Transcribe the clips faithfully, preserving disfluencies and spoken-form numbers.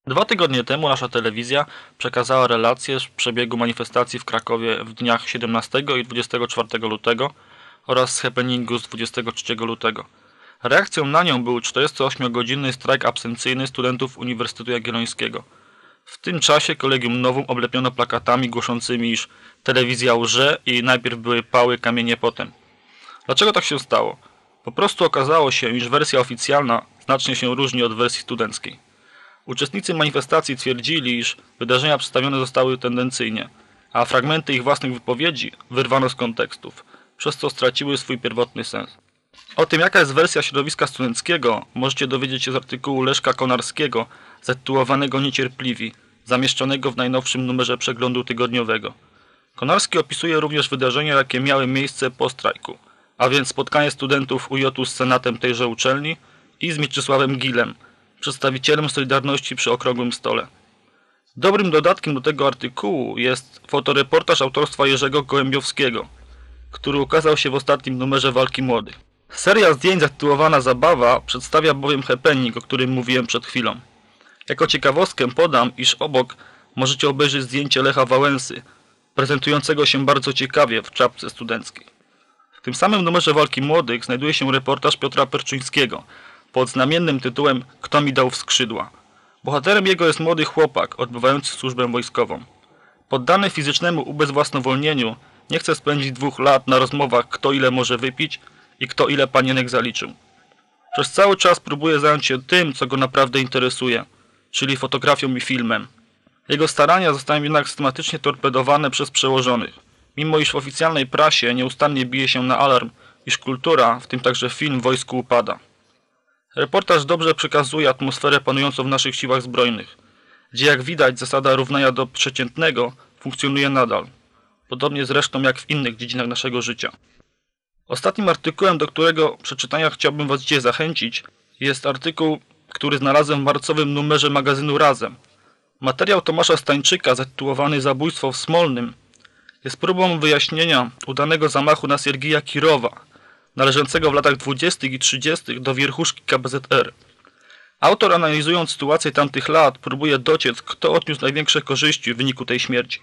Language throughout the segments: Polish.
Dwa tygodnie temu nasza telewizja przekazała relacje z przebiegu manifestacji w Krakowie w dniach siedemnastego i dwudziestego czwartego lutego oraz z happeningu z dwudziestego trzeciego lutego. Reakcją na nią był czterdziestoośmiogodzinny strajk absencyjny studentów Uniwersytetu Jagiellońskiego. W tym czasie Kolegium Novum oblepiono plakatami głoszącymi, iż telewizja łże i najpierw były pały, kamienie potem. Dlaczego tak się stało? Po prostu okazało się, iż wersja oficjalna znacznie się różni od wersji studenckiej. Uczestnicy manifestacji twierdzili, iż wydarzenia przedstawione zostały tendencyjnie, a fragmenty ich własnych wypowiedzi wyrwano z kontekstów, przez co straciły swój pierwotny sens. O tym, jaka jest wersja środowiska studenckiego, możecie dowiedzieć się z artykułu Leszka Konarskiego zatytułowanego Niecierpliwi, zamieszczonego w najnowszym numerze Przeglądu Tygodniowego. Konarski opisuje również wydarzenia, jakie miały miejsce po strajku, a więc spotkanie studentów U J-u z senatem tejże uczelni i z Mieczysławem Gilem, przedstawicielem Solidarności przy Okrągłym Stole. Dobrym dodatkiem do tego artykułu jest fotoreportaż autorstwa Jerzego Gołębiowskiego, który ukazał się w ostatnim numerze Walki Młodych. Seria zdjęć zatytułowana Zabawa przedstawia bowiem happening, o którym mówiłem przed chwilą. Jako ciekawostkę podam, iż obok możecie obejrzeć zdjęcie Lecha Wałęsy, prezentującego się bardzo ciekawie w czapce studenckiej. W tym samym numerze Walki Młodych znajduje się reportaż Piotra Perczyńskiego pod znamiennym tytułem Kto mi dał w skrzydła. Bohaterem jego jest młody chłopak odbywający służbę wojskową. Poddany fizycznemu ubezwłasnowolnieniu nie chce spędzić dwóch lat na rozmowach, kto ile może wypić i kto ile panienek zaliczył. Przez cały czas próbuje zająć się tym, co go naprawdę interesuje, czyli fotografią i filmem. Jego starania zostają jednak systematycznie torpedowane przez przełożonych, mimo iż w oficjalnej prasie nieustannie bije się na alarm, iż kultura, w tym także film, w wojsku upada. Reportaż dobrze przekazuje atmosferę panującą w naszych siłach zbrojnych, gdzie jak widać zasada równania do przeciętnego funkcjonuje nadal, podobnie zresztą jak w innych dziedzinach naszego życia. Ostatnim artykułem, do którego przeczytania chciałbym Was dzisiaj zachęcić, jest artykuł, który znalazłem w marcowym numerze magazynu Razem. Materiał Tomasza Stańczyka zatytułowany Zabójstwo w Smolnym jest próbą wyjaśnienia udanego zamachu na Siergija Kirowa, należącego w latach dwudziestych i trzydziestych do wierchuszki K B Z R. Autor, analizując sytuację tamtych lat, próbuje dociec, kto odniósł największe korzyści w wyniku tej śmierci.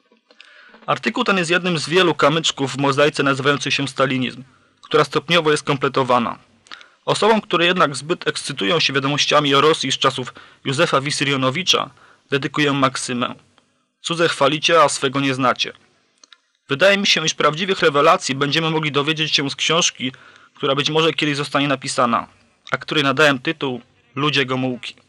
Artykuł ten jest jednym z wielu kamyczków w mozaice nazywającej się stalinizm, która stopniowo jest kompletowana. Osobom, które jednak zbyt ekscytują się wiadomościami o Rosji z czasów Józefa Wissarionowicza, dedykuję maksymę. Cudze chwalicie, a swego nie znacie. Wydaje mi się, iż prawdziwych rewelacji będziemy mogli dowiedzieć się z książki, która być może kiedyś zostanie napisana, a której nadałem tytuł Ludzie Gomułki.